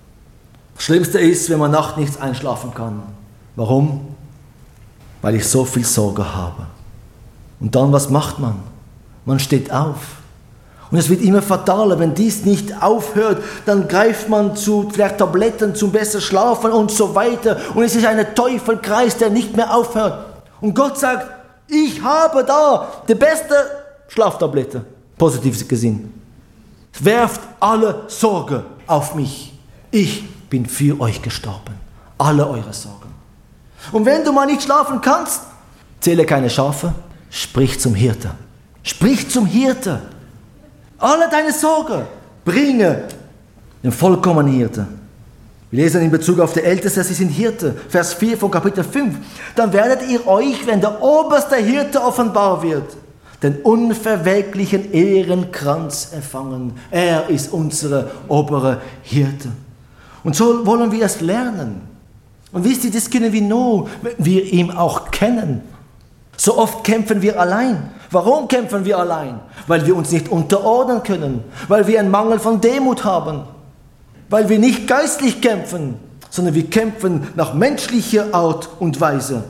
Das Schlimmste ist, wenn man nachts nichts einschlafen kann. Warum? Weil ich so viel Sorge habe. Und dann, was macht man? Man steht auf. Und es wird immer fataler, wenn dies nicht aufhört, dann greift man zu vielleicht Tabletten zum besser schlafen und so weiter. Und es ist ein Teufelskreis, der nicht mehr aufhört. Und Gott sagt, ich habe da die beste Schlaftablette, positiv gesehen. Werft alle Sorge auf mich. Ich bin für euch gestorben. Alle eure Sorgen. Und wenn du mal nicht schlafen kannst, zähle keine Schafe, sprich zum Hirte. Sprich zum Hirte. Alle deine Sorgen bringe den vollkommenen Hirte. Wir lesen in Bezug auf die Ältesten, sie sind Hirte. Vers 4 von Kapitel 5. Dann werdet ihr euch, wenn der oberste Hirte offenbar wird, den unverwelklichen Ehrenkranz empfangen. Er ist unsere obere Hirte. Und so wollen wir es lernen. Und wisst ihr, das können wir nur, wenn wir ihn auch kennen. So oft kämpfen wir allein. Warum kämpfen wir allein? Weil wir uns nicht unterordnen können. Weil wir einen Mangel von Demut haben. Weil wir nicht geistlich kämpfen, sondern wir kämpfen nach menschlicher Art und Weise.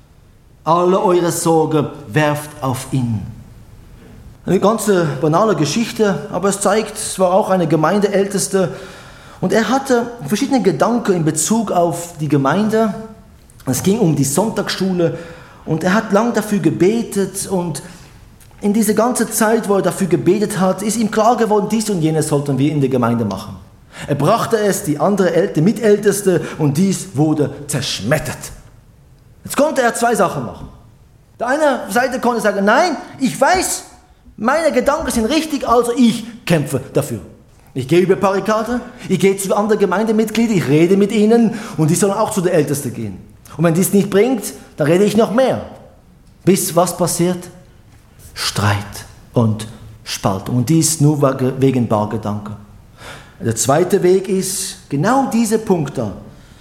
Alle eure Sorge werft auf ihn. Eine ganz banale Geschichte, aber es zeigt, es war auch eine Gemeindeälteste. Und er hatte verschiedene Gedanken in Bezug auf die Gemeinde. Es ging um die Sonntagsschule. Und er hat lang dafür gebetet und in dieser ganzen Zeit, wo er dafür gebetet hat, ist ihm klar geworden, dies und jenes sollten wir in der Gemeinde machen. Er brachte es, die andere Mitälteste, und dies wurde zerschmettert. Jetzt konnte er 2 Sachen machen. Der eine Seite konnte sagen, nein, ich weiß, meine Gedanken sind richtig, also ich kämpfe dafür. Ich gehe über Barrikade, ich gehe zu anderen Gemeindemitgliedern, ich rede mit ihnen und die sollen auch zu der Ältesten gehen. Und wenn dies nicht bringt, dann rede ich noch mehr. Bis was passiert? Streit und Spaltung. Und dies nur wegen Bargedanken. Der zweite Weg ist genau dieser Punkt da.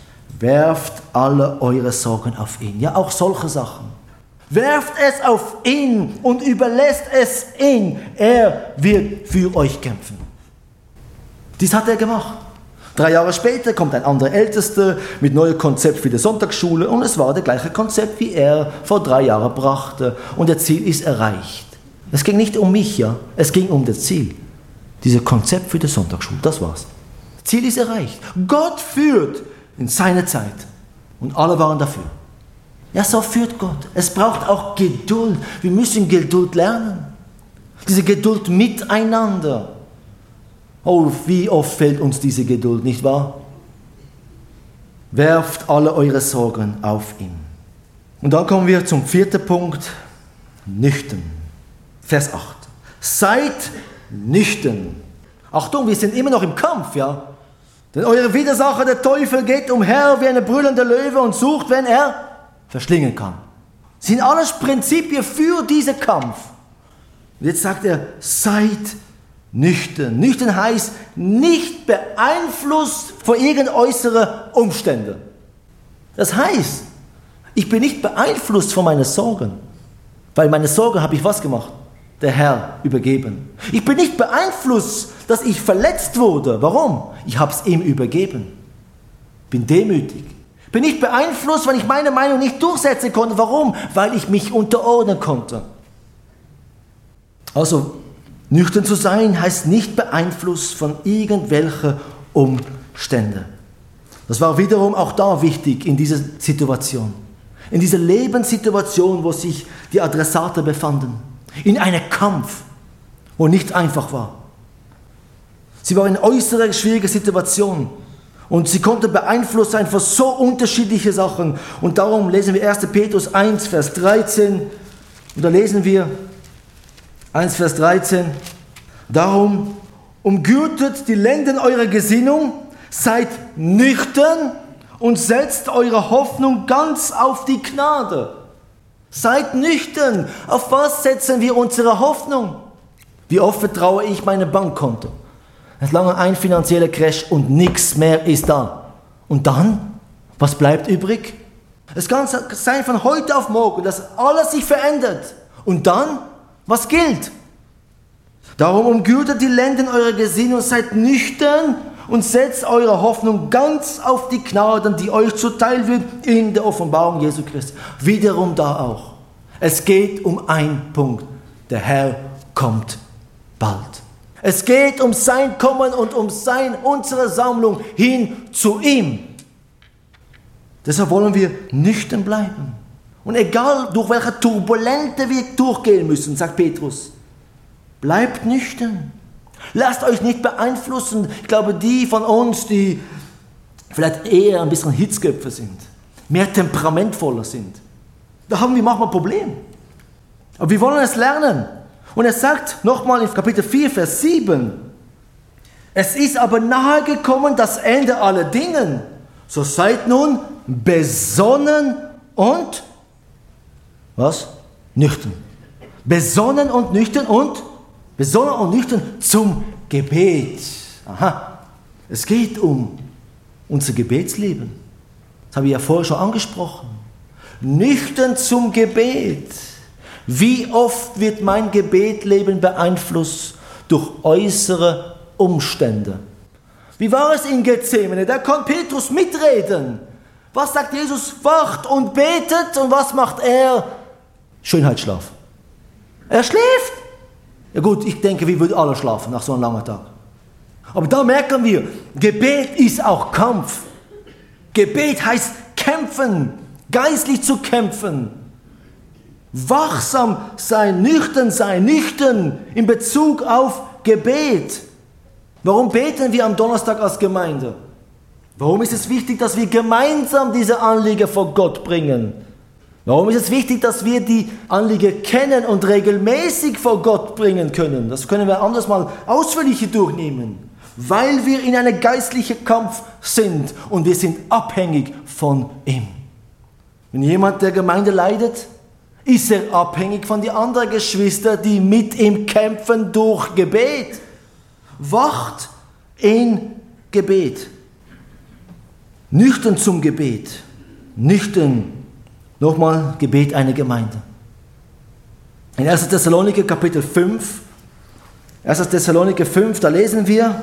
Werft alle eure Sorgen auf ihn. Ja, auch solche Sachen. Werft es auf ihn und überlässt es ihm. Er wird für euch kämpfen. Dies hat er gemacht. 3 Jahre später kommt ein anderer Ältester mit neuem Konzept für die Sonntagsschule und es war das gleiche Konzept, wie er vor 3 Jahren brachte. Und das Ziel ist erreicht. Es ging nicht um mich, ja, es ging um das Ziel. Dieses Konzept für die Sonntagsschule, das war's. Das Ziel ist erreicht. Gott führt in seiner Zeit und alle waren dafür. Ja, so führt Gott. Es braucht auch Geduld. Wir müssen Geduld lernen. Diese Geduld miteinander. Oh, wie oft fehlt uns diese Geduld, nicht wahr? Werft alle eure Sorgen auf ihn. Und dann kommen wir zum 4. Punkt. Nüchtern. Vers 8. Seid nüchtern. Achtung, wir sind immer noch im Kampf, ja? Denn eure Widersacher, der Teufel, geht umher wie eine brüllende Löwe und sucht, wenn er verschlingen kann. Das sind alles Prinzipien für diesen Kampf. Und jetzt sagt er, seid nüchtern. Nüchtern heißt nicht beeinflusst von irgendeinen äußeren Umständen. Das heißt, ich bin nicht beeinflusst von meinen Sorgen. Weil meine Sorgen habe ich was gemacht? Der Herr übergeben. Ich bin nicht beeinflusst, dass ich verletzt wurde. Warum? Ich habe es ihm übergeben. Bin demütig. Bin nicht beeinflusst, weil ich meine Meinung nicht durchsetzen konnte. Warum? Weil ich mich unterordnen konnte. Also, nüchtern zu sein heißt nicht beeinflusst von irgendwelchen Umständen. Das war wiederum auch da wichtig in dieser Situation. In dieser Lebenssituation, wo sich die Adressaten befanden. In einem Kampf, wo nicht einfach war. Sie war in äußerer schwieriger Situation. Und sie konnte beeinflusst sein von so unterschiedlichen Sachen. Und darum lesen wir 1. Petrus 1, Vers 13. Und da lesen wir 1, Vers 13. Darum umgürtet die Lenden eurer Gesinnung, seid nüchtern und setzt eure Hoffnung ganz auf die Gnade. Seid nüchtern. Auf was setzen wir unsere Hoffnung? Wie oft vertraue ich meinem Bankkonto? Es lange ein finanzieller Crash und nichts mehr ist da. Und dann? Was bleibt übrig? Es kann sein von heute auf morgen, dass alles sich verändert. Und dann? Was gilt? Darum umgürtet die Lenden eurer Gesinnung, seid nüchtern und setzt eure Hoffnung ganz auf die Gnade, die euch zuteil wird in der Offenbarung Jesu Christi. Wiederum da auch. Es geht um einen Punkt. Der Herr kommt bald. Es geht um sein Kommen und um unsere Sammlung hin zu ihm. Deshalb wollen wir nüchtern bleiben. Und egal, durch welche turbulente wir durchgehen müssen, sagt Petrus, bleibt nüchtern. Lasst euch nicht beeinflussen. Ich glaube, die von uns, die vielleicht eher ein bisschen Hitzköpfe sind, mehr temperamentvoller sind, da haben wir manchmal Probleme. Aber wir wollen es lernen. Und er sagt nochmal in Kapitel 4, Vers 7, es ist aber nahe gekommen das Ende aller Dinge. So seid nun besonnen und, was? Nüchtern. Besonnen und nüchtern zum Gebet. Aha. Es geht um unser Gebetsleben. Das habe ich ja vorher schon angesprochen. Nüchtern zum Gebet. Wie oft wird mein Gebetleben beeinflusst durch äußere Umstände? Wie war es in Gethsemane? Da kann Petrus mitreden. Was sagt Jesus? Wacht und betet. Und was macht er? Schönheitsschlaf. Er schläft. Ja gut, ich denke, wir würden alle schlafen nach so einem langen Tag. Aber da merken wir, Gebet ist auch Kampf. Gebet heißt kämpfen, geistlich zu kämpfen. Wachsam sein, nüchtern in Bezug auf Gebet. Warum beten wir am Donnerstag als Gemeinde? Warum ist es wichtig, dass wir gemeinsam diese Anliegen vor Gott bringen? Warum ist es wichtig, dass wir die Anliegen kennen und regelmäßig vor Gott bringen können? Das können wir anders mal ausführlicher durchnehmen. Weil wir in einem geistlichen Kampf sind und wir sind abhängig von ihm. Wenn jemand der Gemeinde leidet, ist er abhängig von den anderen Geschwistern, die mit ihm kämpfen durch Gebet. Wacht in Gebet. Nüchtern zum Gebet. Nüchtern. Nochmal Gebet einer Gemeinde. In 1. Thessaloniker Kapitel 5. 1. Thessaloniker 5, da lesen wir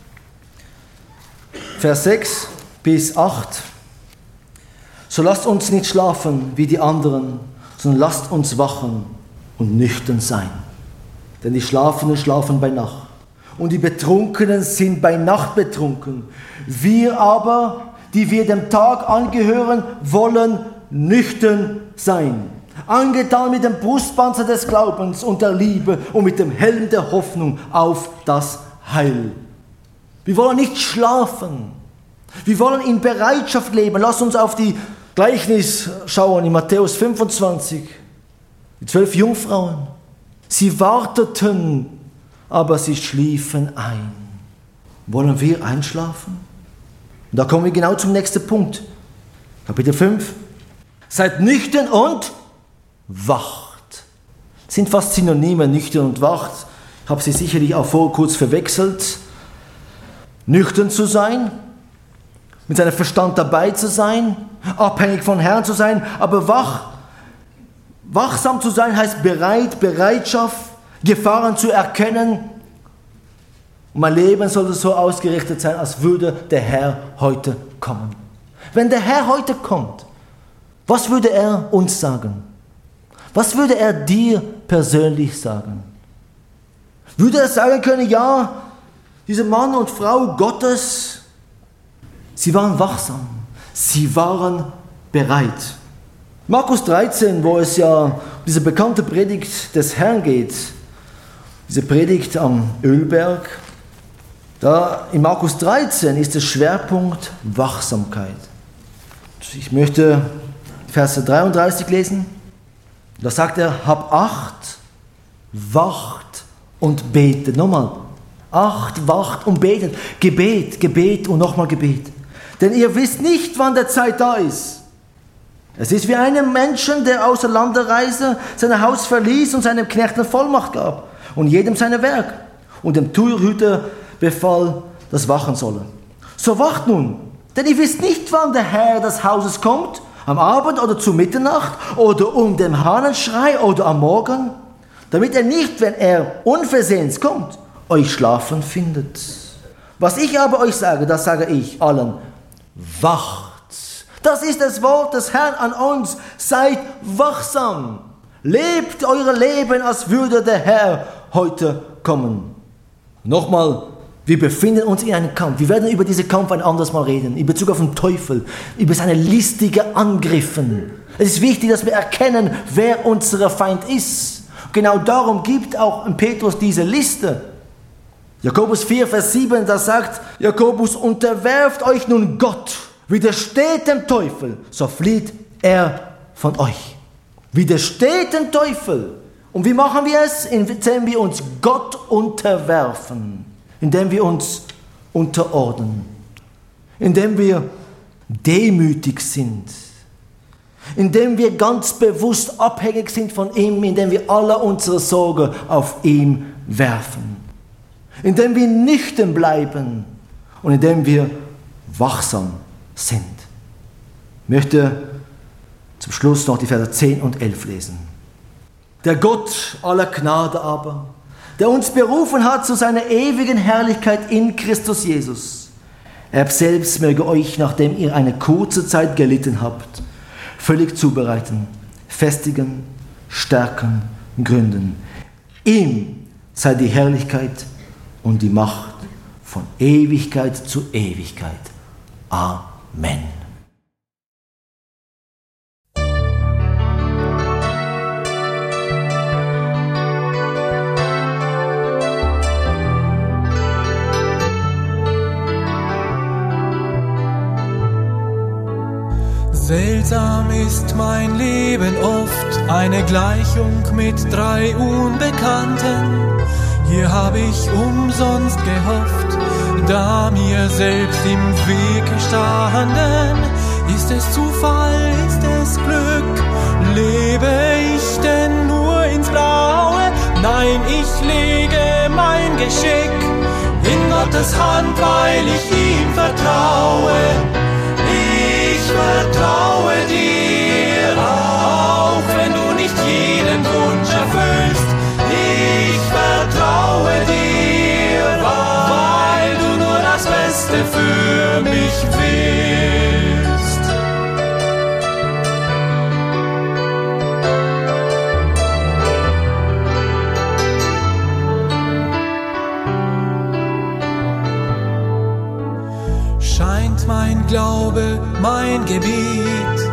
Vers 6 bis 8. So lasst uns nicht schlafen wie die anderen, sondern lasst uns wachen und nüchtern sein. Denn die Schlafenden schlafen bei Nacht und die Betrunkenen sind bei Nacht betrunken. Wir aber, die wir dem Tag angehören, wollen nüchtern sein, angetan mit dem Brustpanzer des Glaubens und der Liebe und mit dem Helm der Hoffnung auf das Heil. Wir wollen nicht schlafen. Wir wollen in Bereitschaft leben. Lass uns auf die Gleichnis schauen in Matthäus 25. Die 12 Jungfrauen. Sie warteten, aber sie schliefen ein. Wollen wir einschlafen? Und da kommen wir genau zum nächsten Punkt. Kapitel 5. Seid nüchtern und wacht. Sind fast Synonyme, nüchtern und wacht. Ich habe sie sicherlich auch vorher kurz verwechselt. Nüchtern zu sein, mit seinem Verstand dabei zu sein, abhängig von Herrn zu sein, aber wachsam zu sein heißt Bereitschaft, Gefahren zu erkennen. Und mein Leben sollte so ausgerichtet sein, als würde der Herr heute kommen. Wenn der Herr heute kommt, was würde er uns sagen? Was würde er dir persönlich sagen? Würde er sagen können, ja, dieser Mann und Frau Gottes, sie waren wachsam, sie waren bereit. Markus 13, wo es ja um diese bekannte Predigt des Herrn geht, diese Predigt am Ölberg, da in Markus 13 ist der Schwerpunkt Wachsamkeit. Ich möchte Verse 33 lesen. Da sagt er, hab Acht, wacht und betet. Nochmal, Acht, wacht und betet. Gebet und nochmal Gebet. Denn ihr wisst nicht, wann der Zeit da ist. Es ist wie einem Menschen, der außer Landereise sein Haus verließ und seinem Knecht eine Vollmacht gab und jedem seine Werk und dem Türhüter befahl, das wachen solle. So wacht nun, denn ihr wisst nicht, wann der Herr des Hauses kommt, am Abend oder zu Mitternacht oder um den Hahnenschrei oder am Morgen, damit er nicht, wenn er unversehens kommt, euch schlafen findet. Was ich aber euch sage, das sage ich allen, wacht. Das ist das Wort des Herrn an uns. Seid wachsam. Lebt euer Leben, als würde der Herr heute kommen. Nochmal, wir befinden uns in einem Kampf. Wir werden über diesen Kampf ein anderes Mal reden. In Bezug auf den Teufel, über seine listigen Angriffe. Es ist wichtig, dass wir erkennen, wer unser Feind ist. Genau darum gibt auch Petrus diese Liste. Jakobus 4, Vers 7, da sagt Jakobus, unterwerft euch nun Gott. Widersteht dem Teufel, so flieht er von euch. Widersteht dem Teufel. Und wie machen wir es? Indem wir uns Gott unterwerfen. Indem wir uns unterordnen. Indem wir demütig sind. Indem wir ganz bewusst abhängig sind von ihm. Indem wir alle unsere Sorge auf ihm werfen. Indem wir nüchtern bleiben. Und indem wir wachsam sind. Ich möchte zum Schluss noch die Verse 10 und 11 lesen. Der Gott aller Gnade aber, der uns berufen hat zu seiner ewigen Herrlichkeit in Christus Jesus. Er selbst möge euch, nachdem ihr eine kurze Zeit gelitten habt, völlig zubereiten, festigen, stärken, gründen. Ihm sei die Herrlichkeit und die Macht von Ewigkeit zu Ewigkeit. Amen. Seltsam ist mein Leben oft, eine Gleichung mit 3 Unbekannten. Hier habe ich umsonst gehofft, da mir selbst im Weg gestanden. Ist es Zufall, ist es Glück? Lebe ich denn nur ins Blaue? Nein, ich lege mein Geschick in Gottes Hand, weil ich ihm vertraue. Ich vertraue dir, auch wenn du nicht jeden Wunsch erfüllst. Ich vertraue dir, weil du nur das Beste für mich willst. Scheint mein Glaube, mein Gebet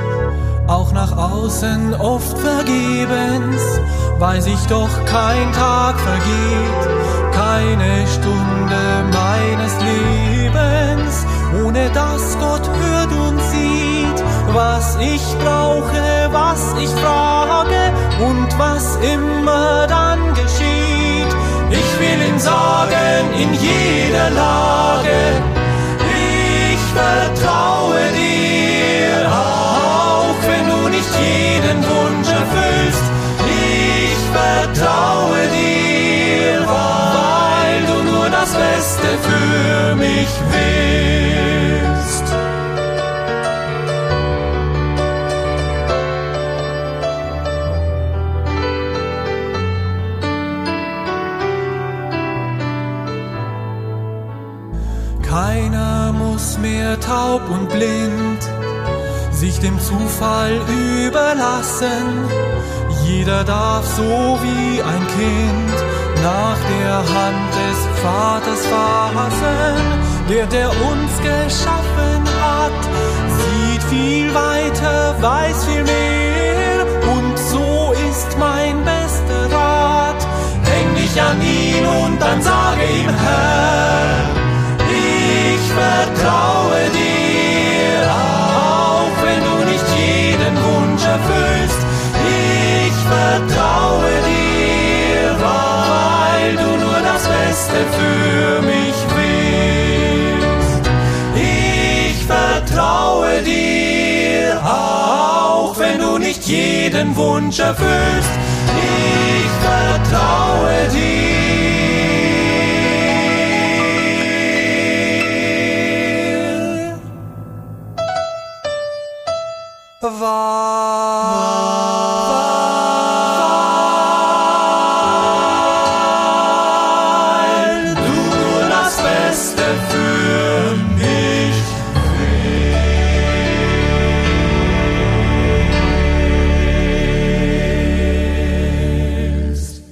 auch nach außen oft vergebens, weiß ich doch, kein Tag vergeht, keine Stunde meines Lebens, ohne dass Gott hört und sieht, was ich brauche, was ich frage und was immer dann geschieht. Ich will ihm sagen, in jeder Lage, ich vertraue dir, auch wenn du nicht jeden Wunsch erfüllst. Ich vertraue dir, weil du nur das Beste für mich willst. Keiner muss mehr taub und blind sich dem Zufall überlassen. Jeder darf so wie ein Kind nach der Hand des Vaters fassen. Der uns geschaffen hat, sieht viel weiter, weiß viel mehr. Und so ist mein bester Rat: häng dich an ihn und dann sage ihm, Herr, ich vertraue dir, auch wenn du nicht jeden Wunsch erfüllst. Ich vertraue dir, weil du nur das Beste für mich willst. Ich vertraue dir, auch wenn du nicht jeden Wunsch erfüllst. Ich vertraue dir. Weil du nur das Beste für mich willst.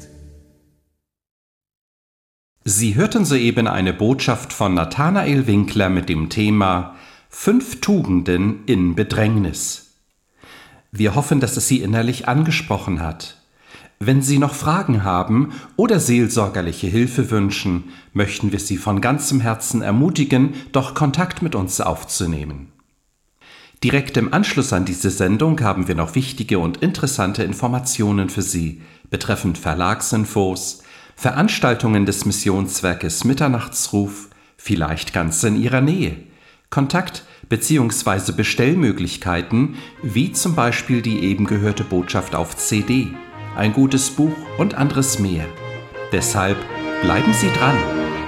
Sie hörten soeben eine Botschaft von Nathanael Winkler mit dem Thema 5 Tugenden in Bedrängnis. Wir hoffen, dass es Sie innerlich angesprochen hat. Wenn Sie noch Fragen haben oder seelsorgerliche Hilfe wünschen, möchten wir Sie von ganzem Herzen ermutigen, doch Kontakt mit uns aufzunehmen. Direkt im Anschluss an diese Sendung haben wir noch wichtige und interessante Informationen für Sie betreffend Verlagsinfos, Veranstaltungen des Missionswerkes Mitternachtsruf, vielleicht ganz in Ihrer Nähe, Kontakt bzw. Bestellmöglichkeiten, wie zum Beispiel die eben gehörte Botschaft auf CD, ein gutes Buch und anderes mehr. Deshalb bleiben Sie dran!